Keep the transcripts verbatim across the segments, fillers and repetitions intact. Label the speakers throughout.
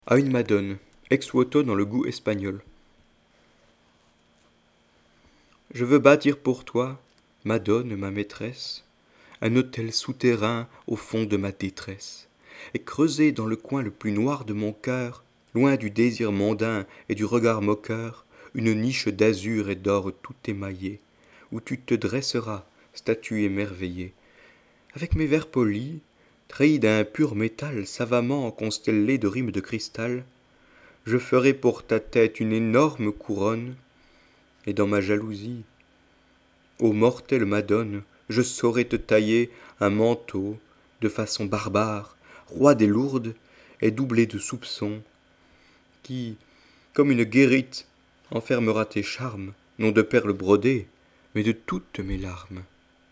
Speaker 1: À une madone, ex-voto dans le goût espagnol. Je veux bâtir pour toi, madone, ma maîtresse, un hôtel souterrain au fond de ma détresse, et creuser dans le coin le plus noir de mon cœur, loin du désir mondain et du regard moqueur, une niche d'azur et d'or tout émaillée, où tu te dresseras, statue émerveillée. Avec mes vers polis, trahis d'un pur métal savamment constellé de rimes de cristal, je ferai pour ta tête une énorme couronne, et dans ma jalousie, ô mortelle Madone, je saurai te tailler un manteau de façon barbare, roi des lourdes et doublé de soupçons, qui, comme une guérite, enfermera tes charmes, non de perles brodées, mais de toutes mes larmes.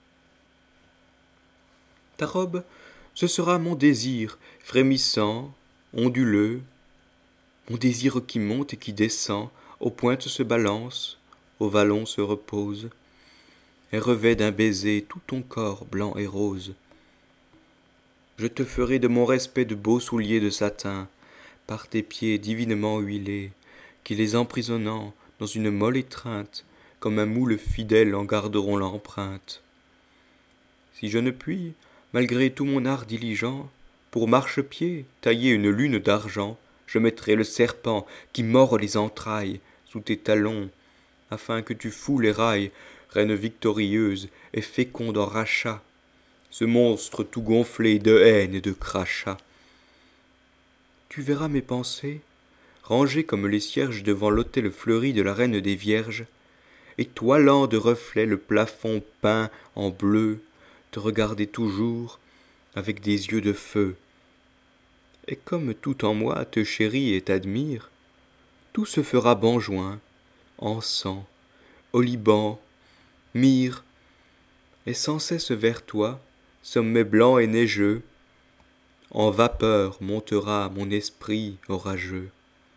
Speaker 1: Ta robe, ce sera mon désir, frémissant, onduleux, mon désir qui monte et qui descend, aux pointes se balance, aux vallons se repose, et revêt d'un baiser tout ton corps blanc et rose. Je te ferai de mon respect de beaux souliers de satin, par tes pieds divinement huilés, qui les emprisonnant dans une molle étreinte, comme un moule fidèle en garderont l'empreinte. Si je ne puis, malgré tout mon art diligent, pour marchepied tailler une lune d'argent, je mettrai le serpent qui mord les entrailles sous tes talons, afin que tu foules et railles, reine victorieuse et féconde en rachats, ce monstre tout gonflé de haine et de crachats. Tu verras mes pensées, rangées comme les cierges devant l'autel fleuri de la reine des vierges, étoilant de reflets le plafond peint en bleu, te regarder toujours avec des yeux de feu. Et comme tout en moi te chérit et t'admire, tout se fera benjoin, encens, oliban, myrrhe, et sans cesse vers toi, sommet blanc et neigeux, en vapeur montera mon esprit orageux.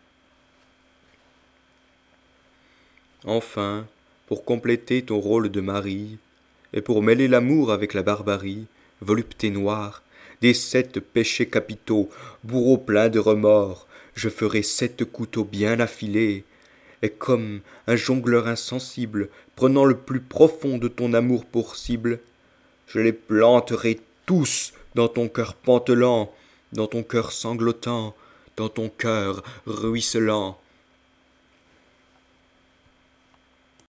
Speaker 1: Enfin, pour compléter ton rôle de mari, et pour mêler l'amour avec la barbarie, volupté noire, des sept péchés capitaux, bourreau plein de remords, je ferai sept couteaux bien affilés, et comme un jongleur insensible, prenant le plus profond de ton amour pour cible, je les planterai tous dans ton cœur pantelant, dans ton cœur sanglotant, dans ton cœur ruisselant.